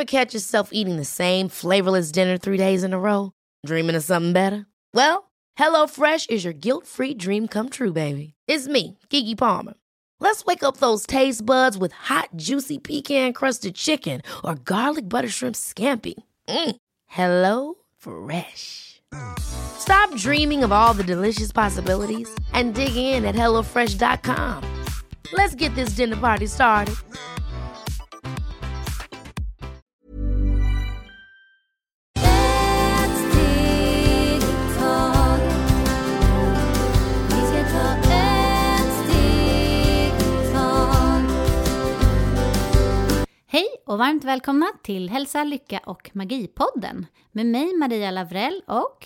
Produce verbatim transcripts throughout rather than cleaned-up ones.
Ever catch yourself eating the same flavorless dinner three days in a row? Dreaming of something better? Well, HelloFresh is your guilt-free dream come true, baby. It's me, Keke Palmer. Let's wake up those taste buds with hot, juicy pecan-crusted chicken or garlic butter shrimp scampi. Mm. Hello Fresh. Stop dreaming of all the delicious possibilities and dig in at hello fresh dot com. Let's get this dinner party started. Hej och varmt välkomna till Hälsa, Lycka och Magipodden med mig Maria Lavrell och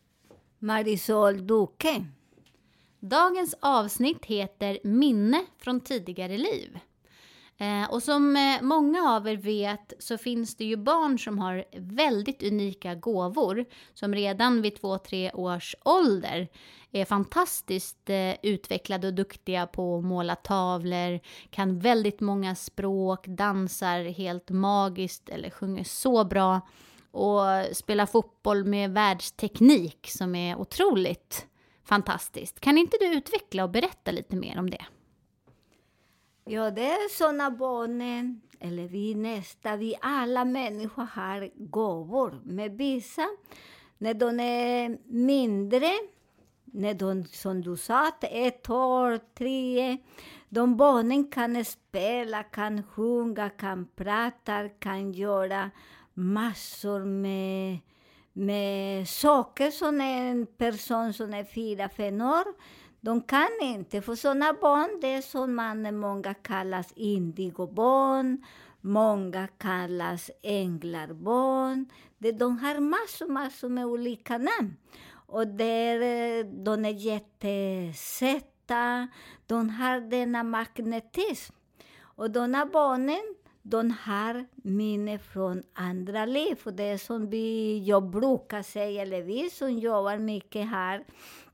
Marisol Duque. Dagens avsnitt heter Minne från tidigare liv. Eh, och som eh, många av er vet så finns det ju barn som har väldigt unika gåvor som redan vid två tre års ålder är fantastiskt eh, utvecklade och duktiga på att måla tavlor, kan väldigt många språk, dansar helt magiskt eller sjunger så bra och spelar fotboll med världsteknik som är otroligt fantastiskt. Kan inte du utveckla och berätta lite mer om det? Ja, det är sådana barn, eller vi nästa, vi alla människor har gåvor. Med vissa, när de är mindre, när de, som du sa, ett år, tre, de barnen kan spela, kan sjunga, kan prata, kan göra massor med, med saker som en person som är fyra, fem år. De kan inte, för sådana barn, det är som man många kallas indigobarn, många kallas änglarbarn. Det, de har massor, massor med olika namn. Och där, de är jättesätta, de har denna magnetism. Och de här barnen, de har minne från andra liv. Och det är som vi, jag brukar säga, eller vi som jobbar mycket här,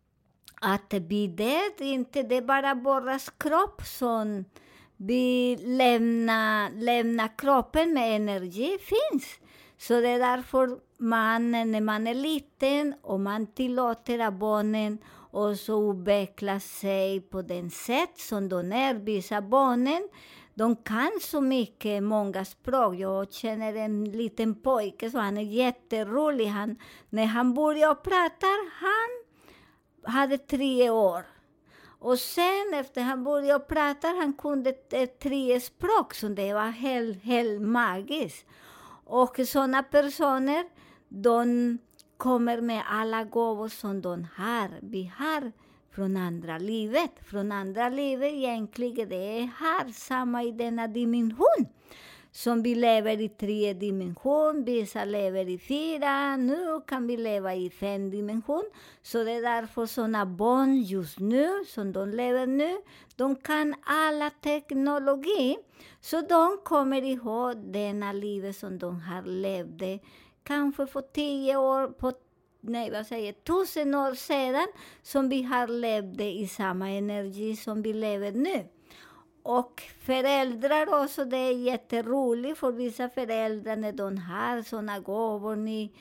att vi det inte det är bara våras kropp som vi lämnar, lämnar kroppen med energi finns. Så det är därför man, när man är liten och man tillåter att barnen och så utveckla sig på den sätt som de är. Vissa barnen, de kan så mycket, många språk. Jag känner en liten pojke, så han är jätterolig. Han, när han börjar prata, han hade tre år. Och sen efter han började prata, han kunde tre språk, så det var helt, helt magiskt. Och sådana personer, de kommer med alla gåvor som de har. Vi har från andra livet. Från andra livet egentligen, det är här samma i denna dimension. Som vi lever i tre dimension, vissa lever i fyra, nu kan vi leva i fem dimension. Så det är därför sådana barn just nu, som de lever nu, de kan alla teknologi. Så de kommer ihåg denna livet som de har levt, kanske för tio år, på, nej vad säger tusen år sedan, som vi har levt i samma energi som vi lever nu. Och föräldrar också, det är jätteroligt för vissa föräldrar när de har sådana gåvor, ni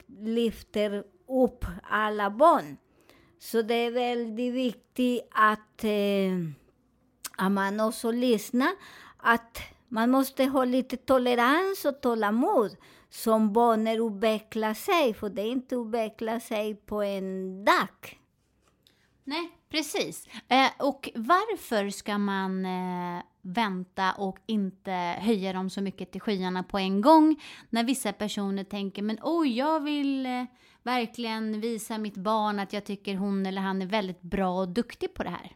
lyfter upp alla barn. Så det är väldigt viktigt att, eh, att man också lyssnar, att man måste ha lite tolerans och tålamod som barnen utvecklar sig, för det är inte utvecklar sig på en dag. Nej, precis. Eh, och varför ska man eh, vänta och inte höja dem så mycket till skyarna på en gång? När vissa personer tänker, men oj, jag vill eh, verkligen visa mitt barn att jag tycker hon eller han är väldigt bra och duktig på det här.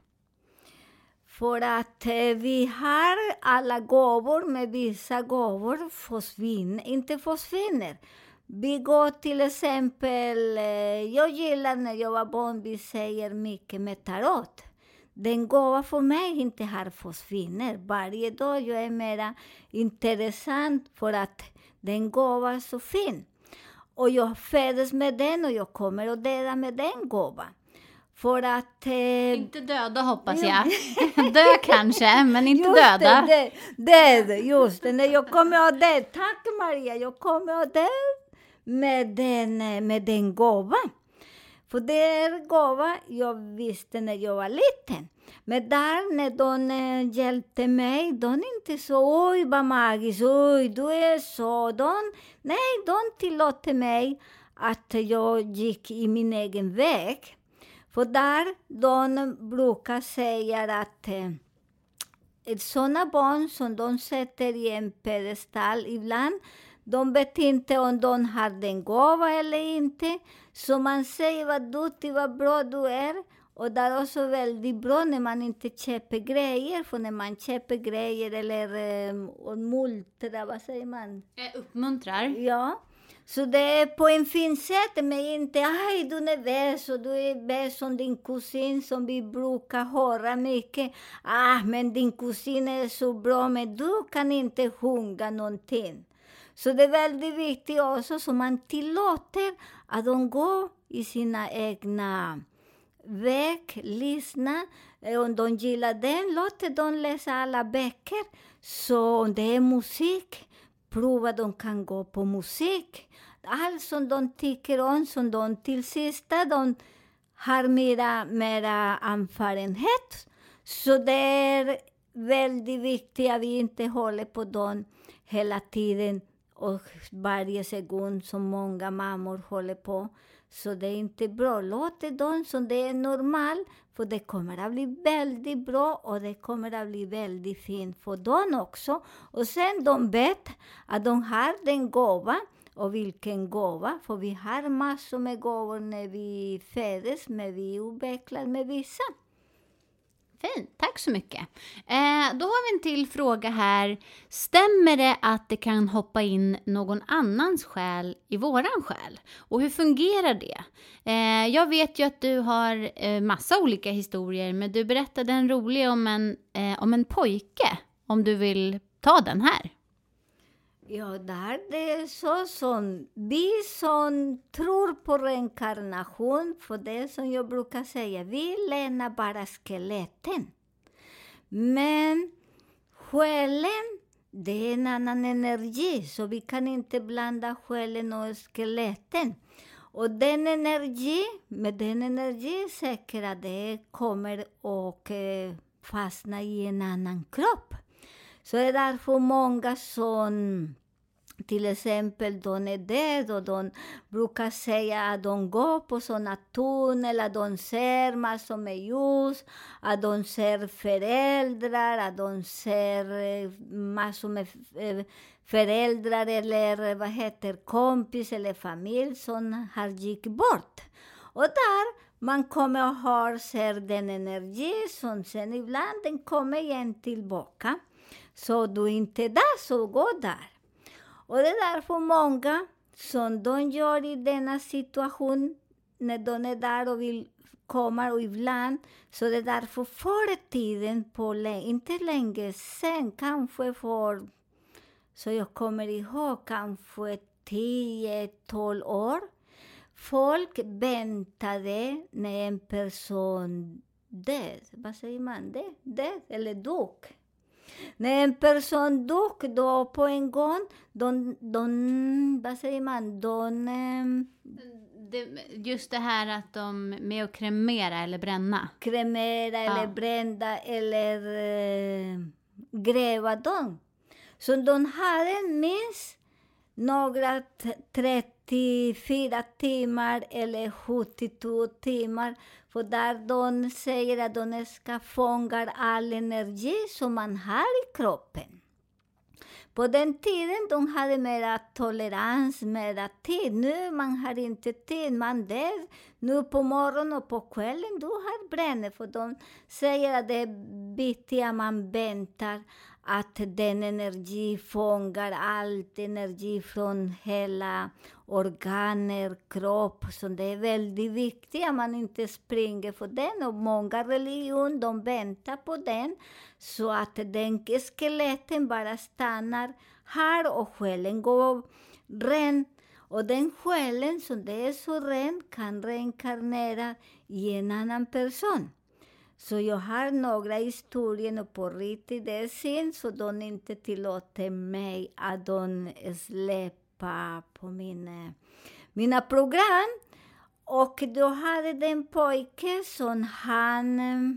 För att eh, vi har alla gåvor, med vissa gåvor försvinner, inte försvinner. Vi går till exempel, jag gillar när jag var barn, vi säger mycket med tarot. Den gåva för mig inte har försvinner. Varje dag jag är mer intressant för att den gåva är så fin. Och jag föds med den och jag kommer att dela med den gåvan. För att... Eh, Inte döda hoppas jag. Dö kanske, men inte just döda. Det, det, det, just det. När jag kommer att dö. Tack Maria, jag kommer att dö med den, med den gåva. För det är gåva jag visste när jag var liten. Men där när de eh, hjälpte mig, de inte så, oj vad magiskt, oj du är så. De, nej, de tillåter mig att jag gick i min egen väg. För där de brukar säga att eh, sådana barn som de sätter i en pedestal ibland, de vet inte om de har den gåva eller inte. Så man säger vad duktig, vad bra du är. Och det är också väldigt bra när man inte köper grejer. För när man köper grejer eller eh, multra, vad säger man? Uppmuntrar. Ja. Så det är på en fin sätt, men inte aj du är nervös och du är bäst som din kusin som vi brukar höra mycket. Ah, men din kusin är så bra, men du kan inte sjunga någonting. Så det är väldigt viktigt också så man tillåter att de går i sina egna väg, lyssna. Om de gillar den, låter de läsa alla böcker. Så om det är musik, prova de kan gå på musik. Allt som de tycker om, som de till sista, de har mera, mera erfarenhet. Så det är väldigt viktigt att vi inte håller på dem hela tiden och varje sekund som många mammor håller på. Så det är inte bra. Låt dem som det är normalt, för det kommer att bli väldigt bra och det kommer att bli väldigt fint för dem också. Och sen de vet att de har den gåva. Och vilken gåva, för vi har massor med gåvor när vi föds, men vi utvecklar med vissa. Fint, tack så mycket. Eh, då har vi en till fråga här. Stämmer det att det kan hoppa in någon annans själ i våran själ? Och hur fungerar det? Eh, jag vet ju att du har eh, massa olika historier, men du berättade en rolig om en, eh, om en pojke. Om du vill ta den här. Ja, där det är så som vi som tror på reinkarnation, för det som jag brukar säga, vi lämnar bara skeletten. Men själen, det är en annan energi, så vi kan inte blanda själen och skeletten. Och den energi, med den energi säkert att det kommer och eh, fastna i en annan kropp. Så är det därför många som till exempel de är döda och de brukar säga att de går på sådana tunnel, att de ser massor med ljus, att de ser föräldrar, att de ser massor med föräldrar eller vad heter kompis eller familj som har gick bort. Och där man kommer och har ser den energi som sen ibland den kommer igen tillbaka. Så du inte är där, så gå där. Och det är därför många som de gör i denna situation när de är där och vill komma och ibland. Så det är därför förr tiden, på inte länge sen, kanske för, så jag kommer ihåg, kanske tio tolv år. Folk väntade när en person död. Vad säger man det? Död eller dog. När en person dog då på en gång, de, de, vad säger man, de... Det, just det här att de med att kremera eller bränna. Kremera ja. eller brända eller eh, gräva dem. Så de hade minst några trettiofyra timmar eller sjuttiotvå timmar. För där de säger att de ska fånga all energi som man har i kroppen. På den tiden de hade mera tolerans, mera tid. Nu man har inte tid, man där. Nu på morgonen och på kvällen du har bränner. För de säger att det är viktigt att man väntar att den energi fångar allt energi från hela organer, kropp. Så det är väldigt viktigt att man inte springer för den. Och många religioner, de väntar på den. Så att den skeletten bara stannar här och själen går ren. Och den själen som det är så ren kan reinkarnera i en annan person. Så jag har några historier och på riktigt det är synd så de inte tillåter mig att de släppa på min, mina program. Och då hade den pojke som han,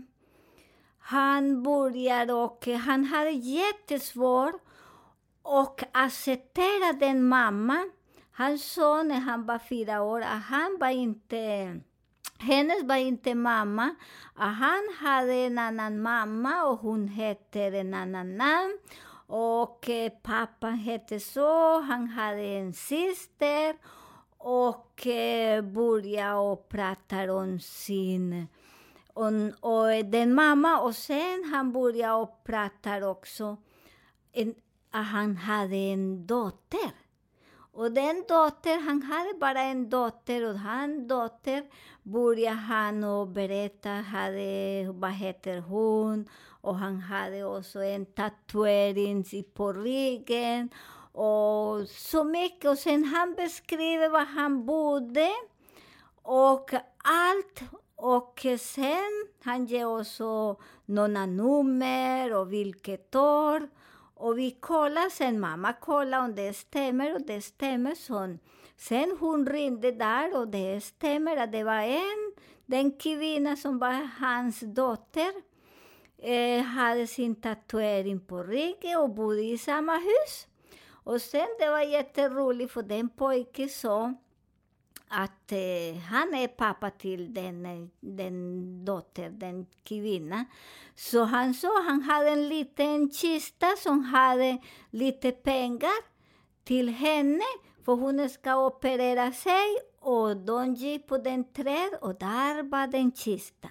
han började och han hade jättesvårt att acceptera den mamma. Han sa när han var fyra år att han var inte, hennes var inte mamma. Att han hade en annan mamma och hon hette en annan namn. Och eh, pappan hette så, han hade en syster. Och eh, började och prata om sin, om, och den mamma. Och sen han började och prata också en, att han hade en dotter. Och den dotter, han hade bara en dotter och han dotter började han och berätta hade, vad heter hon. Och han hade också en tatuering på ryggen. Och så mycket. Och sen han beskriver var han bodde. Och allt. Och sen han ger också några nummer och vilket år. Och vi kollar sen, mamma kollar om det stämmer och det stämmer så. Sen hon ringde där och det stämmer att det var en, den kvinna som var hans dotter. Eh, hade sin tatuering på ryggen och bodde i samma hus. Och sen det var jätteroligt för den pojke sa att eh, han är pappa till den, den dotter, den kvinna. Så han sa han hade en liten kista som hade lite pengar till henne. För hon ska operera sig och de gick på den träd och där var den kista.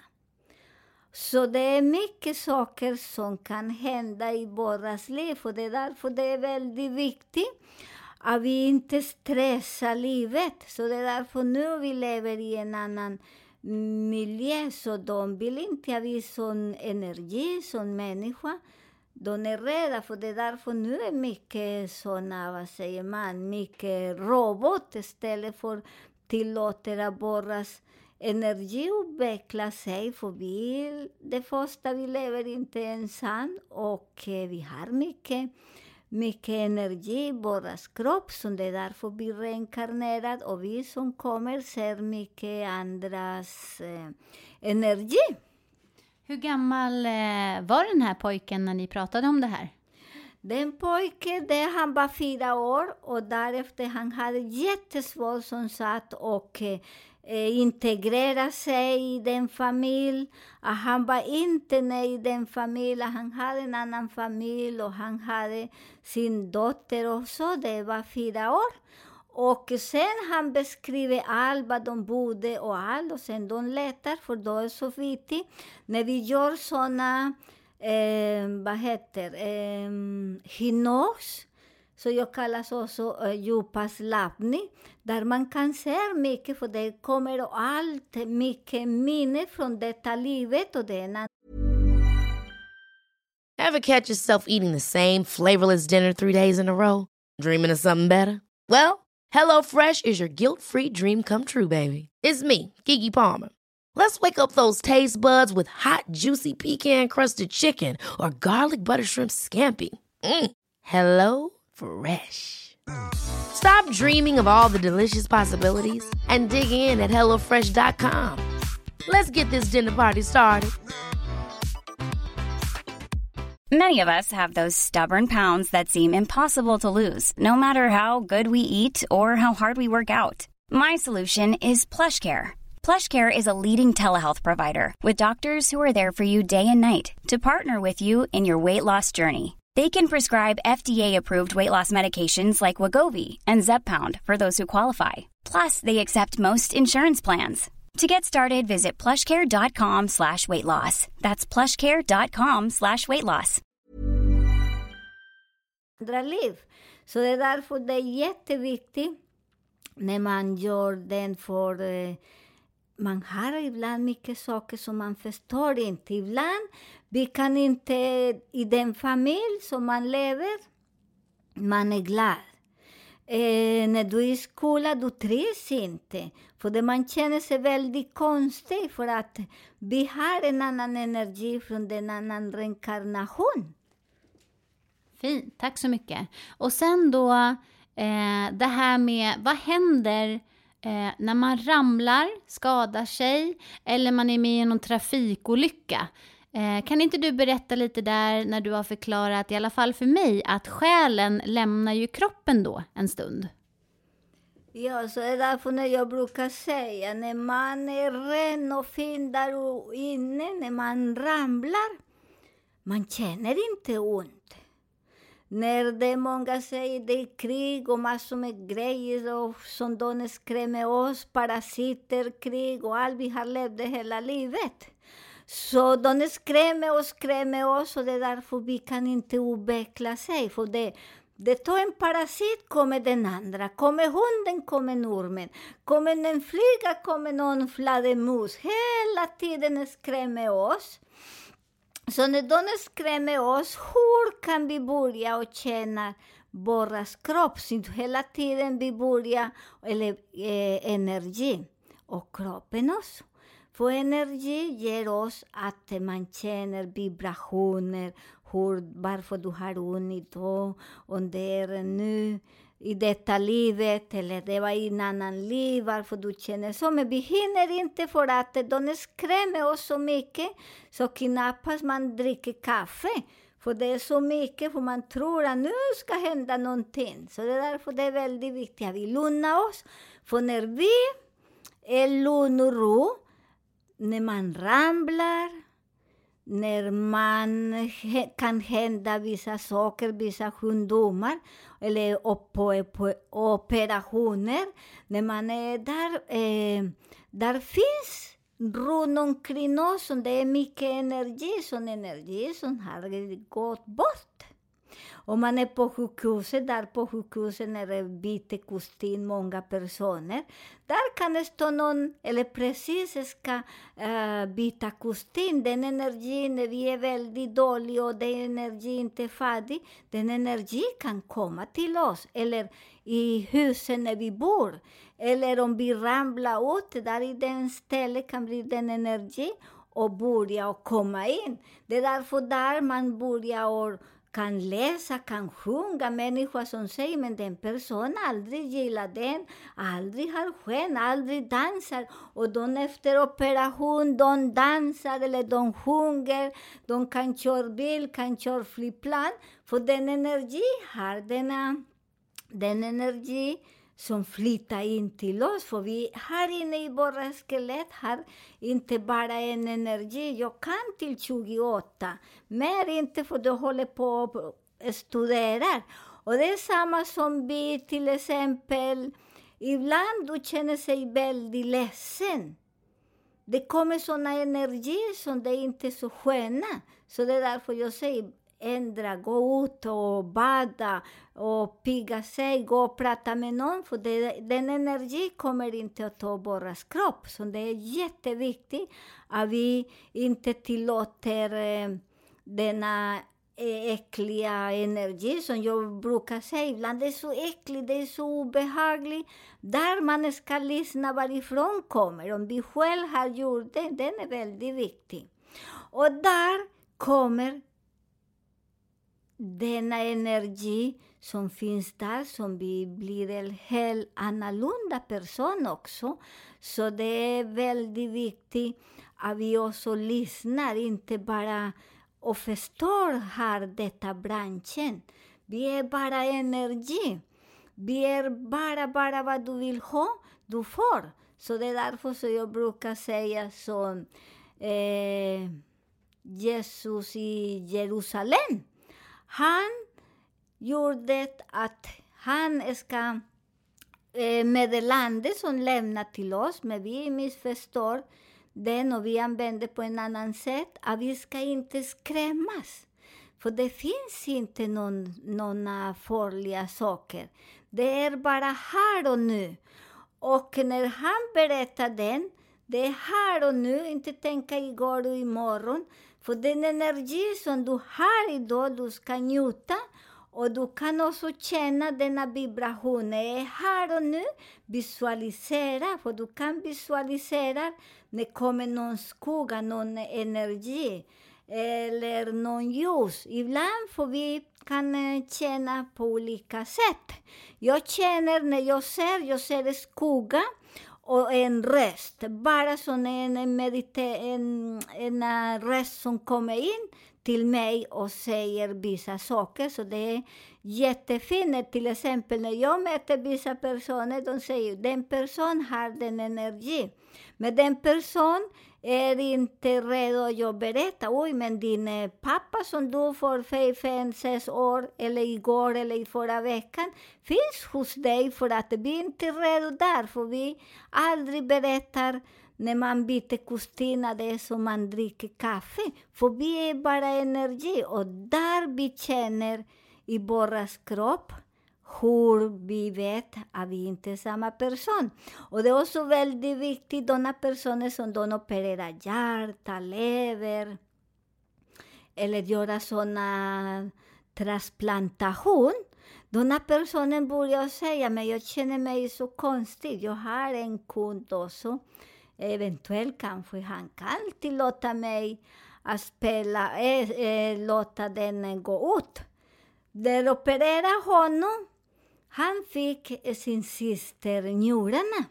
Så det är mycket saker som kan hända i våras liv. Och det är därför det är väldigt viktigt att vi inte stressar livet. Så det är därför nu vi lever i en annan miljö. Så de vill inte att vi som energi, som människa. De är rädda för det är därför nu är mycket sådana, vad säger man, mycket robot istället för tillåter att våras energi utveckla sig. För vi, det första vi lever inte ensam och vi har mycket mycket energi i våras kropp, så det är därför vi reinkarnerar och vi som kommer ser mycket andras eh, energi. Hur gammal eh, var den här pojken när ni pratade om det här? Den pojken, det, han var fyra år och därefter han hade jättesvårt som sagt och eh, integrera sig i den familj. Att han var inte nöjd i den familjen. Han hade en annan familj och han hade sin dotter också. Det var fyra år. Och sen han beskriver allt vad de bodde och allt. Och sen de letar, för då är det så viktigt. När vi gör sådana, eh, vad heter eh, hypnos. Så jag kallas också uh, djupaslappning. Där man kan se mycket, för det kommer allt mycket minne från detta livet. Och det är en... Ever catch yourself eating the same flavorless dinner three days in a row? Dreaming of something better? Well, HelloFresh is your guilt-free dream come true, baby. It's me, Keke Palmer. Let's wake up those taste buds with hot, juicy pecan-crusted chicken or garlic butter shrimp scampi. Mm. Hello Fresh. Stop dreaming of all the delicious possibilities and dig in at hello fresh dot com. Let's get this dinner party started. Many of us have those stubborn pounds that seem impossible to lose, no matter how good we eat or how hard we work out. My solution is PlushCare. PlushCare is a leading telehealth provider with doctors who are there for you day and night to partner with you in your weight loss journey. They can prescribe F D A-approved weight loss medications like Wegovy and Zepbound for those who qualify. Plus, they accept most insurance plans. To get started, visit plushcare.com slash weight loss. That's plushcare.com slash weight loss. Andra liv. Så det är därför det är jätteviktigt när man gör den, för eh, man har ibland mycket saker som man förstår inte. Ibland vi kan inte, i den familj som man lever, man är glad. Eh, när du är i skolan, du trivs inte. För det man känner sig väldigt konstig. För att vi har en annan energi från en annan reinkarnation. Fint, tack så mycket. Och sen då, eh, det här med vad händer eh, när man ramlar, skadar sig eller man är med i någon trafikolycka. Eh, kan inte du berätta lite där när du har förklarat, i alla fall för mig, att själen lämnar ju kroppen då en stund? Ja, så är det därför när jag brukar säga, när man är ren och fin där inne, när man ramlar, man känner inte ont. När det är många säger det är krig och massor med grejer och som de skrämmer oss, parasiter, krig och allt vi har levt det hela livet. Så de skrämmer och skrämmer oss och det är därför vi kan inte utveckla sig. För det, det tar en parasit, kommer den andra. Kommer hunden, kommer ormen. Kommer en flyga, kommer någon fladdermus. Hela tiden skrämmer oss. Så när de skrämmer oss, hur kan vi börja och känna våras kropp? Så hela tiden vi börjar, eller eh, energi och kroppen också. För energi ger oss att man känner vibrationer, hur, varför du har ont idag, om det är nu i detta livet, eller det var i en annan liv, varför du känner så. Men vi hinner inte för att de skrämmer oss så mycket, så knappast man dricker kaffe. För det är så mycket, för man tror att nu ska hända någonting. Så det är därför det är väldigt viktigt att vi lugnar oss. För när vi är lugn och ro, när man ramlar, när man he- kan hända vissa saker, vissa sjukdomar eller op- på, på operationer, när man är där, eh, där finns runt omkring oss, och det är mycket energi, sån energi som har gått bort. Om man är på sjukhuset, där på sjukhuset när det byter kostym många personer, där kan det stå någon, eller precis ska uh, byta kostym. Den energin, när vi är väldigt dåliga och den energin inte är färdig, den energi kan komma till oss. Eller i huset när vi bor. Eller om vi ramlar ut, där i den stället kan bli den energi och börja och komma in. Det är därför där man börjar och kan läsa, kan sjunga, människor som säger, men den personen aldrig gillar den, aldrig har skön, aldrig dansar. Och de efter operation, de dansar eller de sjunger, de kan köra bil, kan köra flygplan. För den energi har denna, den energi som flyttar in till oss. För vi här inne i våra skelett har inte bara en energi. Jag kan till tjugoåtta. Men inte, för du håller på att studera. Och det är samma som vi till exempel. Ibland du känner sig väldigt ledsen. Det kommer såna energier som det inte är så sköna. Så det är därför jag säger, ändra, gå ut och bada och pigga sig, gå och prata med någon, för det, den energi kommer inte att ta våras kropp. Så det är jätteviktigt att vi inte tillåter eh, denna eh, äckliga energi som jag brukar säga. Ibland det är så äckligt, det är så obehagligt. Där man ska lyssna varifrån kommer. Om vi själv har gjort det, den är väldigt viktig. Och där kommer denna energi som finns där, som vi blir en helt annorlunda person också. Så det är väldigt viktigt att vi också lyssnar, inte bara och förstår här detta branschen. Vi är bara energi. Vi är bara, bara vad du vill ha, du får. Så det är därför så jag brukar säga så, eh, Jesus i Jerusalem. Han gjorde att han ska eh, meddelande som lämnar till oss, men vi missförstår den och vi använder på en annan sätt, att vi ska inte skrämmas. För det finns inte någon, några farliga saker. Det är bara här och nu. Och när han berättar den, det är här och nu, inte tänka igår och imorgon. För den energi som du har idag, du ska njuta. Och du kan också känna denna vibration är här och nu. Visualisera, för du kan visualisera när det kommer någon skugga, någon energi eller någon ljus. Ibland får vi kan känna på olika sätt. Jag känner när jag ser, jag ser skugga och en röst. Bara som en, medita- en, en röst som kommer in till mig och säger vissa saker. Så det är jättefint. Till exempel när jag möter vissa personer, de säger den person har den energi. Men den person är inte redo att berätta. Oj, men din pappa som dog för fem, sex år, eller igår eller i förra veckan, finns hos dig för att vi inte är redo där. För vi aldrig berättar när man byter kostym, det är som man dricker kaffe. För vi är bara energi. Och där vi känner i våras kropp hur vi vet att vi inte är samma person. Och det är också väldigt viktigt, de personer som de opererar hjärta, lever, eller göra sådana transplantation. De personer börjar säga, men jag känner mig så konstig. Jag har en kund också. Eventuellt kanske han kan tillåta mig att spela, äh, äh, låta den gå ut. Där opererade honom. Han fick sin syster njurarna.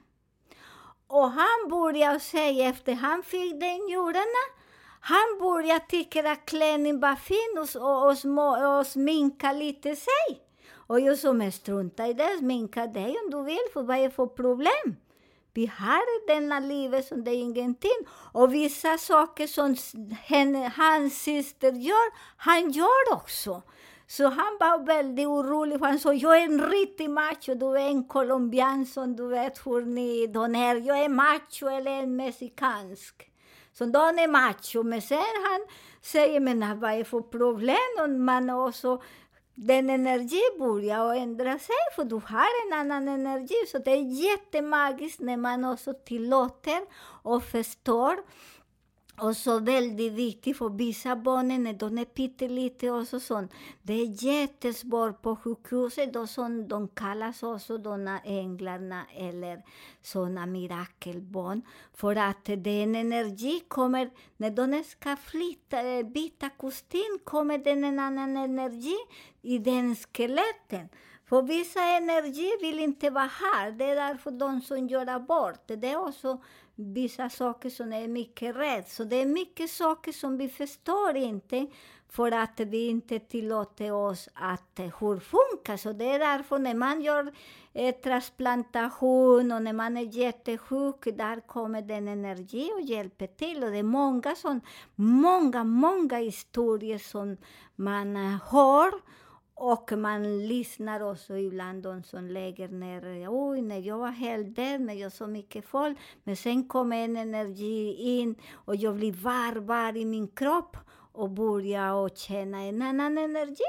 Och han började säga efter han fick den njurarna. Han började tycka att klänning var fin och, och, och, små, och sminka lite sig. Och jag sa, men strunta i det, sminka dig om du vill, för vad är för problem? Vi har denna livet som det är ingenting. Och vissa saker som henne, hans syster gör, han gör också. Så han var väldigt orolig. Han sa, jag är en riktig macho. Du är en colombian som du vet hur ni de är. Jag är macho eller en mexikansk. Så de är macho. Men sen han säger, men vad är för problem? Och man också, den energi börjar ändra sig. För du har en annan energi. Så det är jättemagiskt när man också tillåter och förstår. Och så väldigt viktigt för vissa barnen när de är pyttelite och så sånt. Det är jättesvårt på sjukhuset. Då som de kallas också de änglarna eller sådana mirakelbarn. För att den energi kommer, när de ska flytta, byta kostym, kommer den en annan energi i den skeletten. För vissa energi vill inte vara här. Det är därför de som gör abort. Det är också vissa saker som är mycket rädd. Så det är mycket saker som vi förstår inte. För att vi inte tillåter oss att hur funkar. Så det är därför när man gör eh, transplantation och när man är jättesjuk. Där kommer den energi och hjälper till. Och det är många, sån, många, många historier som man uh, har. Och man lyssnar också ibland de som lägger ner. Oj, när jag var helt död, men jag så mycket folk. Men sen kommer en energi in och jag blir varm, varm i min kropp. Och börjar och känna en annan energi.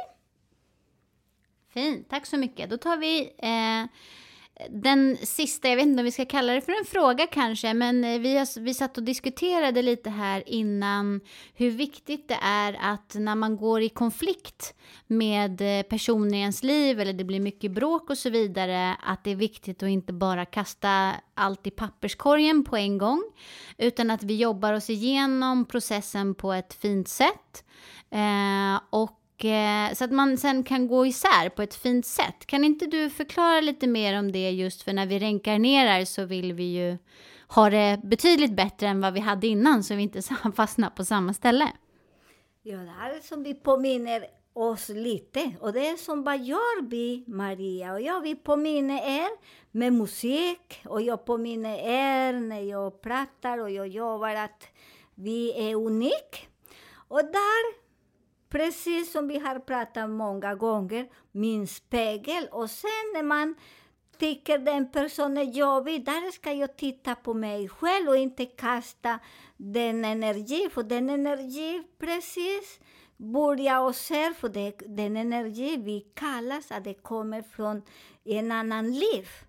Fint, tack så mycket. Då tar vi eh, den sista, jag vet inte om vi ska kalla det för en fråga kanske. Men vi, har, vi satt och diskuterade lite här innan hur viktigt det är att när man går i konflikt med personer i ens liv eller det blir mycket bråk och så vidare, att det är viktigt att inte bara kasta allt i papperskorgen på en gång, utan att vi jobbar oss igenom processen på ett fint sätt eh, och eh, så att man sen kan gå isär på ett fint sätt. Kan inte du förklara lite mer om det, just för när vi reinkarnerar så vill vi ju ha det betydligt bättre än vad vi hade innan, så vi inte fastnar på samma ställe. Ja, det här är som vi påminner oss lite. Och det är som vad gör vi, Maria? Och jag vill påminna er med musik. Och jag påminner er när jag pratar och jag jobbar att vi är unika. Och där, precis som vi har pratat många gånger, min spegel. Och sen när man tycker den personen är jobbig, där ska jag titta på mig själv och inte kasta den energi. För den energi precis börjar och ser, för det, den energi vi kallas att det kommer från en annan liv.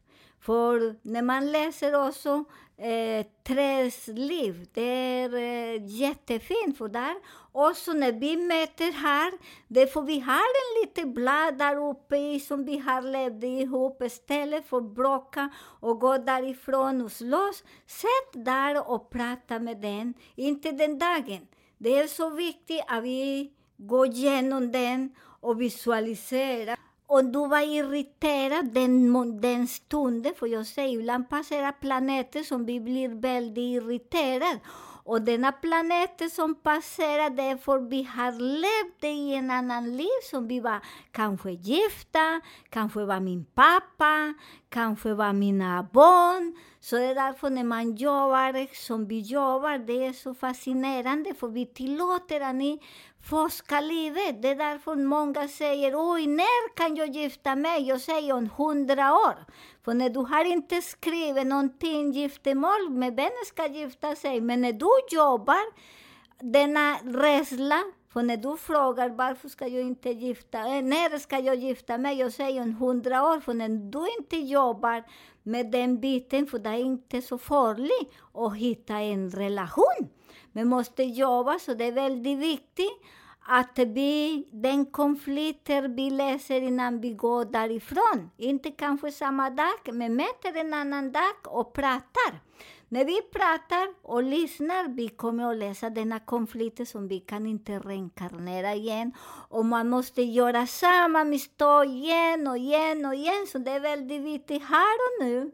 För när man läser också eh, trädsliv, det är eh, jättefint för där. Och så när vi mäter här, det får vi ha en liten blad där uppe i som vi har levt ihop istället för att bråka och gå därifrån och slåss. Sätt där och prata med den, inte den dagen. Det är så viktigt att vi går igenom den och visualiserar. Och du var irriterad den, den stunden, för jag säger ibland passerar planeter som vi blir väldigt irriterade. Och denna planet som passerar, därför vi har levt i en annan liv som vi var kanske gifta, kanske var min pappa, kanske var mina barn. Så det är därför när man jobbar som vi jobbar, det är så fascinerande, för vi tillåter att ni forska livet. Det är därför många säger, oj, när kan jag gifta mig? Jag säger om hundra år. För när du har inte skrivit någonting giftermål, med vem ska gifta sig. Men när du jobbar, denna rädsla, för när du frågar varför ska jag inte gifta, äh, när ska jag gifta mig? Jag säger om hundra år, för när du inte jobbar med den biten, för det är inte så farligt att hitta en relation. Men måste jobba, så det är väldigt viktigt att vi, den konflikter vi läser innan vi går därifrån. Inte kanske samma dag, men mäter en annan dag och pratar. När vi pratar och lyssnar, vi kommer att läsa denna konflikter som vi kan inte reinkarnera igen. Och man måste göra samma misstag igen och igen och igen. Så det är väldigt viktigt här och nu.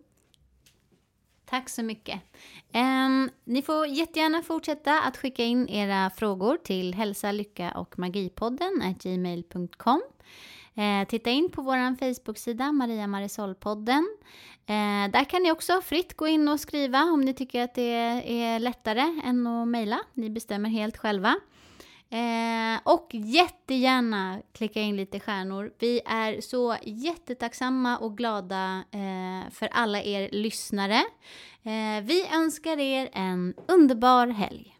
Tack så mycket. Um, ni får jättegärna fortsätta att skicka in era frågor till hälsa, lycka och magipodden at gmail punkt com. Uh, titta in på vår Facebook-sida Maria Marisol-podden. Uh, där kan ni också fritt gå in och skriva om ni tycker att det är lättare än att mejla. Ni bestämmer helt själva. Eh, och jättegärna klicka in lite stjärnor. Vi är så jättetacksamma och glada eh, för alla er lyssnare. Eh, vi önskar er en underbar helg.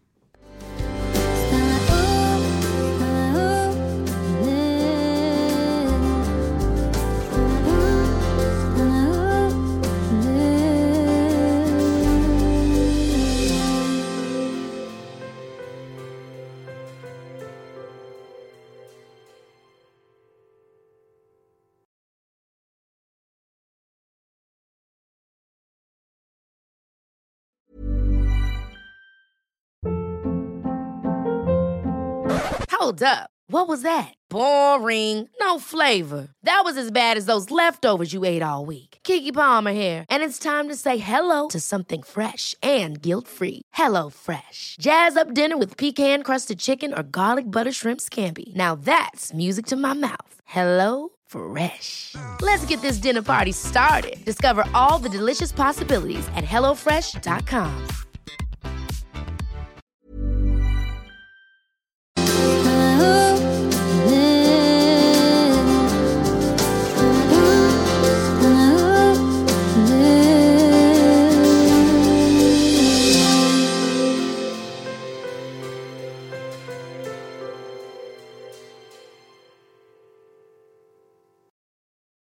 Hold up. What was that? Boring. No flavor. That was as bad as those leftovers you ate all week. Keke Palmer here, and it's time to say hello to something fresh and guilt-free. Hello Fresh. Jazz up dinner with pecan-crusted chicken or garlic butter shrimp scampi. Now that's music to my mouth. Hello Fresh. Let's get this dinner party started. Discover all the delicious possibilities at hello fresh dot com.